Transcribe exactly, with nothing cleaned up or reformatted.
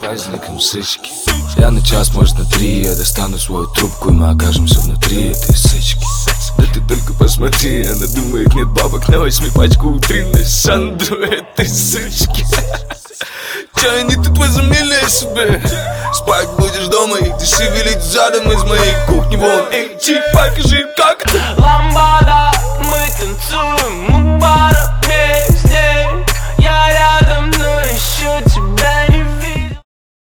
праздником сычки. Я на час, может на три, я достану свою трубку, и мы окажемся внутри этой сычки. Да ты только посмотри, она думает, нет бабок, на возьми пачку утренней Сандру этой сычки. Че они тут возомнили о себе? Спать будешь дома, и ты шевелить задом из моей кухни. Вон, эй, чик, покажи, как ты. Ламба